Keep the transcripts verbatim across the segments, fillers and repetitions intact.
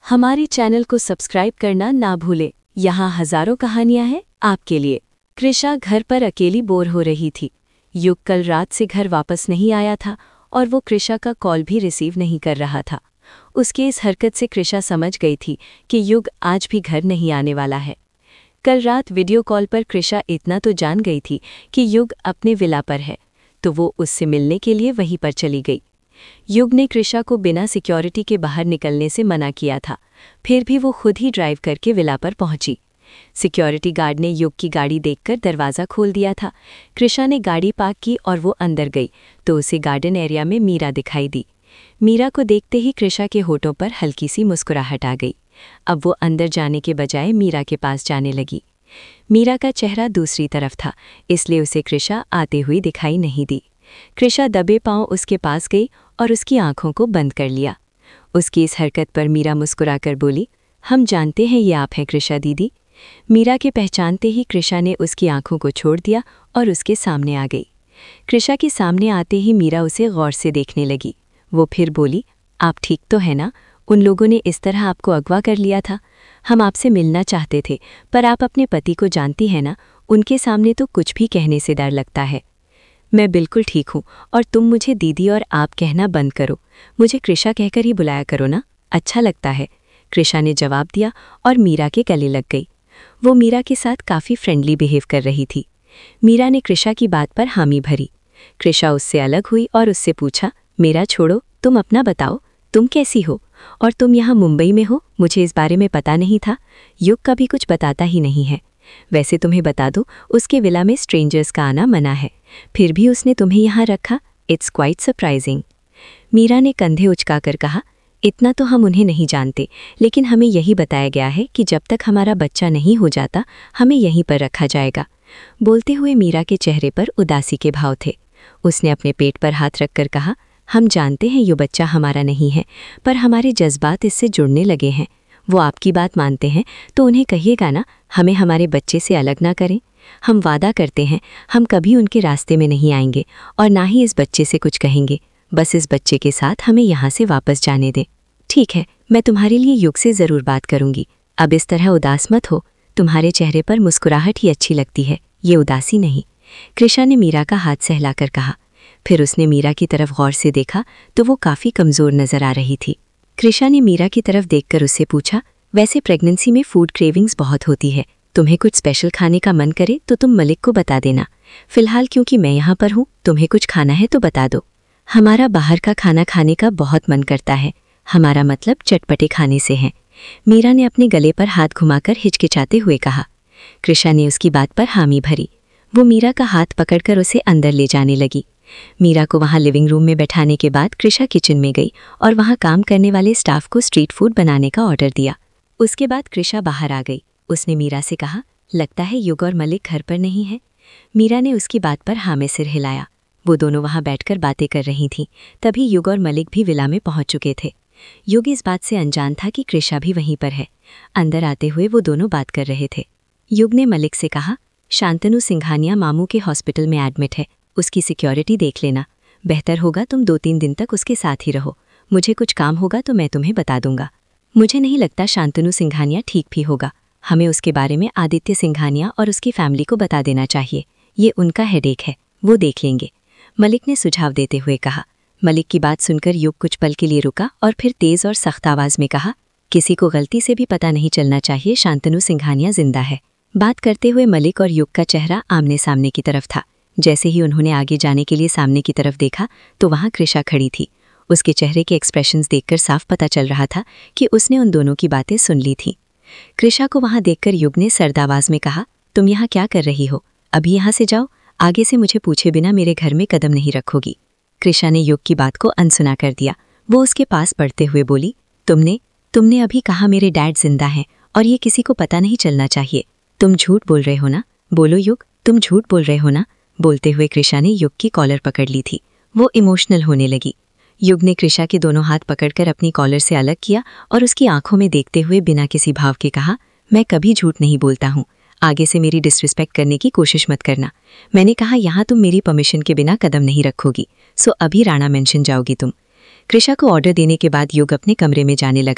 हमारे चैनल को सब्सक्राइब करना ना भूलें। यहाँ हजारों कहानियां हैं आपके लिए। कृषा घर पर अकेली बोर हो रही थी। युग कल रात से घर वापस नहीं आया था और वो कृषा का कॉल भी रिसीव नहीं कर रहा था। उसकी इस हरकत से कृषा समझ गई थी कि युग आज भी घर नहीं आने वाला है। कल रात वीडियो कॉल पर कृषा इतना तो जान गई थी कि युग अपने विला पर है, तो वो उससे मिलने के लिए वहीं पर चली गई। युग ने कृषा को बिना सिक्योरिटी के बाहर निकलने से मना किया था, फिर भी वो खुद ही ड्राइव करके विला पर पहुंची। सिक्योरिटी गार्ड ने युग की गाड़ी देखकर दरवाज़ा खोल दिया था। कृषा ने गाड़ी पार्क की और वो अंदर गई तो उसे गार्डन एरिया में मीरा दिखाई दी। मीरा को देखते ही कृषा के होठों पर हल्की सी मुस्कुराहट आ गई। अब वो अंदर जाने के बजाय मीरा के पास जाने लगी। मीरा का चेहरा दूसरी तरफ था, इसलिए उसे कृषा आते हुए दिखाई नहीं दी। कृषा दबे पांव उसके पास गई और उसकी आंखों को बंद कर लिया। उसकी इस हरकत पर मीरा मुस्कुराकर बोली, हम जानते हैं ये आप हैं कृषा दीदी। मीरा के पहचानते ही कृषा ने उसकी आंखों को छोड़ दिया और उसके सामने आ गई। कृषा के सामने आते ही मीरा उसे गौर से देखने लगी। वो फिर बोली, आप ठीक तो है ना? उन लोगों ने इस तरह आपको अगवा कर लिया था। हम आपसे मिलना चाहते थे, पर आप अपने पति को जानती हैं ना, उनके सामने तो कुछ भी कहने से डर लगता है। मैं बिल्कुल ठीक हूँ और तुम मुझे दीदी और आप कहना बंद करो। मुझे कृषा कहकर ही बुलाया करो ना, अच्छा लगता है। कृषा ने जवाब दिया और मीरा के गले लग गई। वो मीरा के साथ काफ़ी फ्रेंडली बिहेव कर रही थी। मीरा ने कृषा की बात पर हामी भरी। कृषा उससे अलग हुई और उससे पूछा, मेरा छोड़ो, तुम अपना बताओ, तुम कैसी हो और तुम यहाँ मुंबई में हो? मुझे इस बारे में पता नहीं था। युग कभी कुछ बताता ही नहीं है। वैसे तुम्हें बता दो, उसके विला में स्ट्रेंजर्स का आना मना है, फिर भी उसने तुम्हें यहाँ रखा। It's quite surprising. मीरा ने कंधे उचकाकर कहा, इतना तो हम उन्हें नहीं जानते, लेकिन हमें यही बताया गया है कि जब तक हमारा बच्चा नहीं हो जाता हमें यहीं पर रखा जाएगा। बोलते हुए मीरा के चेहरे पर उदासी के भाव थे। उसने अपने पेट पर हाथ रखकर कहा, हम जानते हैं ये बच्चा हमारा नहीं है, पर हमारे जज्बात इससे जुड़ने लगे हैं। वो आपकी बात मानते हैं तो उन्हें कहिएगा ना, हमें हमारे बच्चे से अलग ना करें। हम वादा करते हैं हम कभी उनके रास्ते में नहीं आएंगे और ना ही इस बच्चे से कुछ कहेंगे। बस इस बच्चे के साथ हमें यहाँ से वापस जाने दें। ठीक है, मैं तुम्हारे लिए युग से ज़रूर बात करूँगी। अब इस तरह उदास मत हो, तुम्हारे चेहरे पर मुस्कुराहट ही अच्छी लगती है, ये उदासी नहीं। कृषा ने मीरा का हाथ सहलाकर कहा। फिर उसने मीरा की तरफ गौर से देखा तो वो काफ़ी कमज़ोर नज़र आ रही थी। कृषा ने मीरा की तरफ देखकर उससे पूछा, वैसे प्रेगनेंसी में फूड क्रेविंग्स बहुत होती है, तुम्हें कुछ स्पेशल खाने का मन करे तो तुम मलिक को बता देना। फिलहाल क्योंकि मैं यहाँ पर हूँ, तुम्हें कुछ खाना है तो बता दो। हमारा बाहर का खाना खाने का बहुत मन करता है, हमारा मतलब चटपटे खाने से है। मीरा ने अपने गले पर हाथ घुमाकर हिचकिचाते हुए कहा। कृषा ने उसकी बात पर हामी भरी। वो मीरा का हाथ पकड़कर उसे अंदर ले जाने लगी। मीरा को वहाँ लिविंग रूम में बैठाने के बाद कृषा किचन में गई और वहाँ काम करने वाले स्टाफ को स्ट्रीट फूड बनाने का ऑर्डर दिया। उसके बाद कृषा बाहर आ गई। उसने मीरा से कहा, लगता है युग और मलिक घर पर नहीं है। मीरा ने उसकी बात पर हाँ में सिर हिलाया। वो दोनों वहाँ बैठकर बातें कर रही थीं। तभी युग और मलिक भी विला में पहुँच चुके थे। युग इस बात से अनजान था कि कृषा भी वहीं पर है। अंदर आते हुए वो दोनों बात कर रहे थे। युग ने मलिक से कहा, शांतनु सिंघानिया मामू के हॉस्पिटल में एडमिट है, उसकी सिक्योरिटी देख लेना। बेहतर होगा तुम दो तीन दिन तक उसके साथ ही रहो। मुझे कुछ काम होगा तो मैं तुम्हें बता दूंगा। मुझे नहीं लगता शांतनु सिंघानिया ठीक भी होगा। हमें उसके बारे में आदित्य सिंघानिया और उसकी फैमिली को बता देना चाहिए। ये उनका हेडेक है, वो देख लेंगे, मलिक ने सुझाव देते हुए कहा। मलिक की बात सुनकर युग कुछ पल के लिए रुका और फिर तेज़ और सख्त आवाज़ में कहा, किसी को गलती से भी पता नहीं चलना चाहिए शांतनु सिंघानिया जिंदा है। बात करते हुए मलिक और युग का चेहरा आमने सामने की तरफ था। जैसे ही उन्होंने आगे जाने के लिए सामने की तरफ देखा तो वहाँ कृषा खड़ी थी। उसके चेहरे के एक्सप्रेशंस देखकर साफ पता चल रहा था कि उसने उन दोनों की बातें सुन ली थीं। कृषा को वहाँ देखकर युग ने सर्द आवाज़ में कहा, तुम यहाँ क्या कर रही हो? अभी यहाँ से जाओ, आगे से मुझे पूछे बिना मेरे घर में कदम नहीं रखोगी। कृषा ने युग की बात को अनसुना कर दिया। वो उसके पास बढ़ते हुए बोली, तुमने तुमने अभी कहा मेरे डैड जिंदा हैं और ये किसी को पता नहीं चलना चाहिए। तुम झूठ बोल रहे हो ना? बोलो युग, तुम झूठ बोल रहे हो ना? बोलते हुए कृषा ने युग की कॉलर पकड़ ली थी। वो इमोशनल होने लगी। युग ने कृषा के दोनों हाथ पकड़कर अपनी कॉलर से अलग किया और उसकी आंखों में देखते हुए बिना किसी भाव के कहा, मैं कभी झूठ नहीं बोलता हूँ। आगे से मेरी डिसरिस्पेक्ट करने की कोशिश मत करना। मैंने कहा यहाँ तुम मेरी परमिशन के बिना कदम नहीं रखोगी, सो अभी राणा मेंशन जाओगी तुम। कृषा को ऑर्डर देने के बाद युग अपने कमरे में जाने लगा।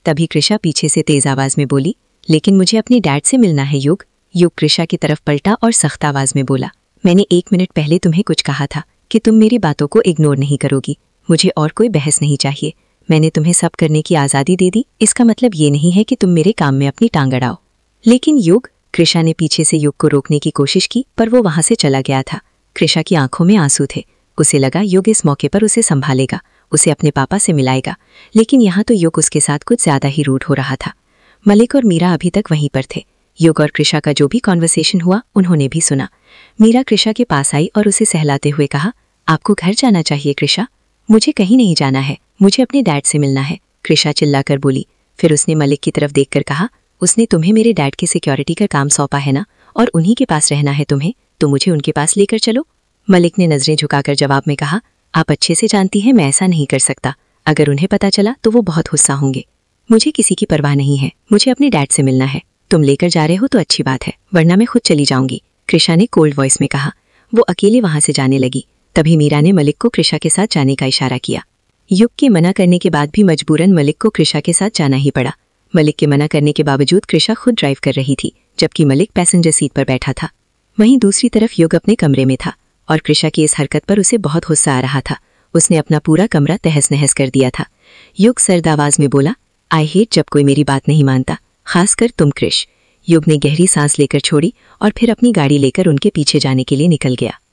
तभी कृषा पीछे से तेज आवाज में बोली, लेकिन मुझे अपने डैड से मिलना है युग। युग कृषा की तरफ पलटा और सख्त आवाज में बोला, मैंने एक मिनट पहले तुम्हें कुछ कहा था कि तुम मेरी बातों को इग्नोर नहीं करोगी। मुझे और कोई बहस नहीं चाहिए। मैंने तुम्हें सब करने की आज़ादी दे दी। इसका मतलब ये नहीं है कि तुम मेरे काम में अपनी टांग अड़ाओ। लेकिन युग, कृषा ने पीछे से युग को रोकने की कोशिश की, पर वो वहां से चला गया था। कृषा की आंखों में आंसू थे। उसे लगा युग इस मौके पर उसे संभालेगा, उसे अपने पापा से मिलाएगा। लेकिन यहाँ तो युग उसके साथ कुछ ज्यादा ही रूड हो रहा था। मलिक और मीरा अभी तक वहीं पर थे। युग और कृषा का जो भी कॉन्वर्सेशन हुआ उन्होंने भी सुना। मीरा कृषा के पास आई और उसे सहलाते हुए कहा, आपको घर जाना चाहिए कृषा। मुझे कहीं नहीं जाना है, मुझे अपने डैड से मिलना है। कृषा चिल्लाकर बोली। फिर उसने मलिक की तरफ देखकर कहा, उसने तुम्हें मेरे डैड की सिक्योरिटी का काम सौंपा है ना, और उन्हीं के पास रहना है तुम्हें, तो मुझे उनके पास लेकर चलो। मलिक ने नजरें झुकाकर जवाब में कहा, आप अच्छे से जानती हैं मैं ऐसा नहीं कर सकता। अगर उन्हें पता चला तो वो बहुत गुस्सा होंगे। मुझे किसी की परवाह नहीं है, मुझे अपने डैड से मिलना है। तुम लेकर जा रहे हो तो अच्छी बात है, वरना मैं खुद चली जाऊंगी, कृषा ने कोल्ड वॉइस में कहा। वो अकेले वहां से जाने लगी। तभी मीरा ने मलिक को कृषा के साथ जाने का इशारा किया। युग के मना करने के बाद भी मजबूरन मलिक को कृषा के साथ जाना ही पड़ा। मलिक के मना करने के बावजूद कृषा खुद ड्राइव कर रही थी, जबकि मलिक पैसेंजर सीट पर बैठा था। वहीं दूसरी तरफ युग अपने कमरे में था और कृषा की इस हरकत पर उसे बहुत गुस्सा आ रहा था। उसने अपना पूरा कमरा तहस नहस कर दिया था। युग सर्द आवाज में बोला, आई हेट जब कोई मेरी बात नहीं मानता, खासकर तुम कृष। युग ने गहरी सांस लेकर छोड़ी और फिर अपनी गाड़ी लेकर उनके पीछे जाने के लिए निकल गया।